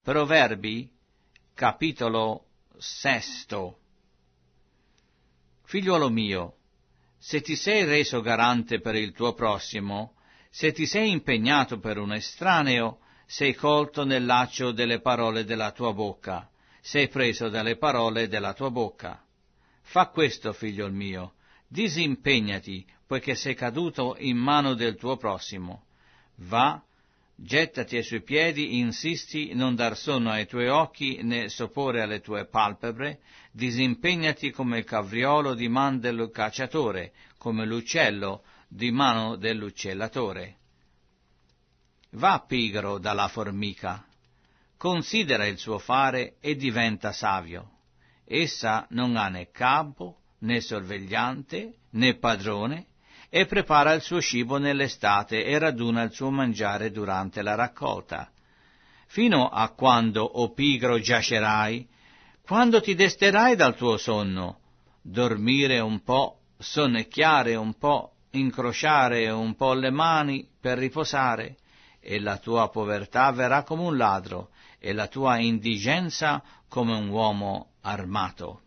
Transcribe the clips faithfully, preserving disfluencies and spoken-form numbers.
Proverbi, capitolo sesto. Figliuolo mio, se ti sei reso garante per il tuo prossimo, se ti sei impegnato per un estraneo, sei colto nel laccio delle parole della tua bocca, sei preso dalle parole della tua bocca. Fa questo, figliol mio, disimpegnati, poiché sei caduto in mano del tuo prossimo. Va, gettati ai suoi piedi, insisti, non dar sonno ai tuoi occhi, né sopore alle tue palpebre, disimpegnati come il cavriolo di man del cacciatore, come l'uccello di mano dell'uccellatore. Va pigro dalla formica, considera il suo fare e diventa savio. Essa non ha né capo, né sorvegliante, né padrone, e prepara il suo cibo nell'estate e raduna il suo mangiare durante la raccolta. Fino a quando, o pigro, giacerai? Quando ti desterai dal tuo sonno? Dormire un po', sonnecchiare un po', incrociare un po' le mani per riposare, e la tua povertà verrà come un ladro, e la tua indigenza come un uomo armato.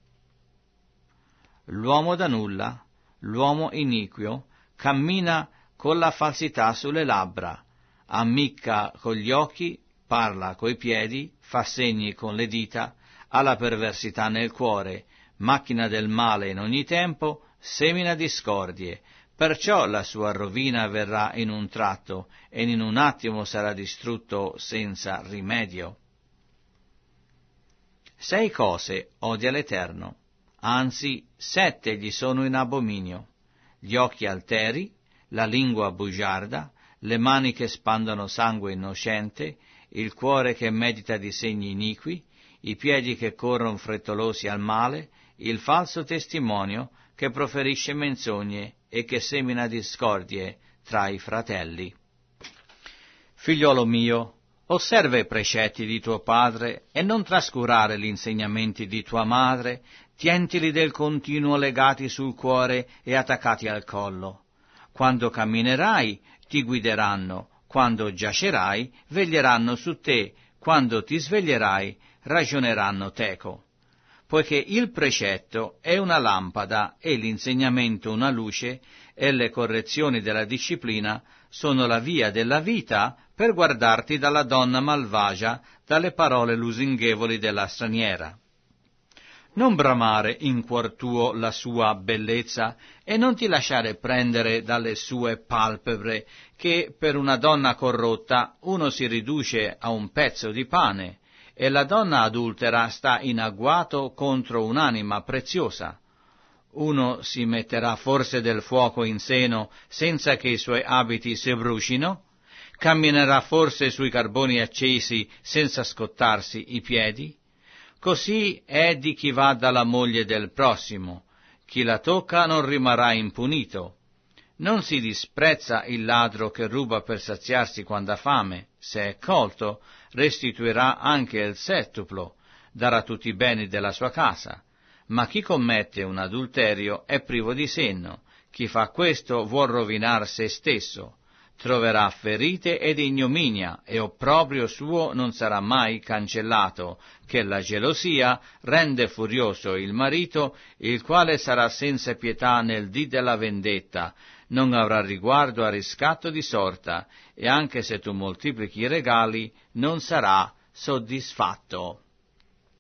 L'uomo da nulla, l'uomo iniquo, cammina con la falsità sulle labbra, ammicca con gli occhi, parla coi piedi, fa segni con le dita, ha la perversità nel cuore, macchina del male in ogni tempo, semina discordie, perciò la sua rovina verrà in un tratto, e in un attimo sarà distrutto senza rimedio. Sei cose odia l'Eterno, anzi sette gli sono in abominio: gli occhi alteri, la lingua bugiarda, le mani che spandono sangue innocente, il cuore che medita di segni iniqui, i piedi che corrono frettolosi al male, il falso testimonio che proferisce menzogne e che semina discordie tra i fratelli. Figliolo mio, osserva i precetti di tuo padre e non trascurare gli insegnamenti di tua madre, tientili del continuo legati sul cuore e attaccati al collo. Quando camminerai, ti guideranno, quando giacerai, veglieranno su te, quando ti sveglierai, ragioneranno teco. Poiché il precetto è una lampada e l'insegnamento una luce, e le correzioni della disciplina sono la via della vita per guardarti dalla donna malvagia, dalle parole lusinghevoli della straniera. Non bramare in cuor tuo la sua bellezza e non ti lasciare prendere dalle sue palpebre, che per una donna corrotta uno si riduce a un pezzo di pane, e la donna adultera sta in agguato contro un'anima preziosa. Uno si metterà forse del fuoco in seno senza che i suoi abiti si brucino? Camminerà forse sui carboni accesi senza scottarsi i piedi? Così è di chi va dalla moglie del prossimo. Chi la tocca non rimarrà impunito. Non si disprezza il ladro che ruba per saziarsi quando ha fame. Se è colto, restituirà anche il settuplo, darà tutti i beni della sua casa. Ma chi commette un adulterio è privo di senno. Chi fa questo vuol rovinar se stesso. Troverà ferite ed ignominia, e opprobrio suo non sarà mai cancellato, che la gelosia rende furioso il marito, il quale sarà senza pietà nel dì della vendetta, non avrà riguardo a riscatto di sorta, e anche se tu moltiplichi i regali, non sarà soddisfatto.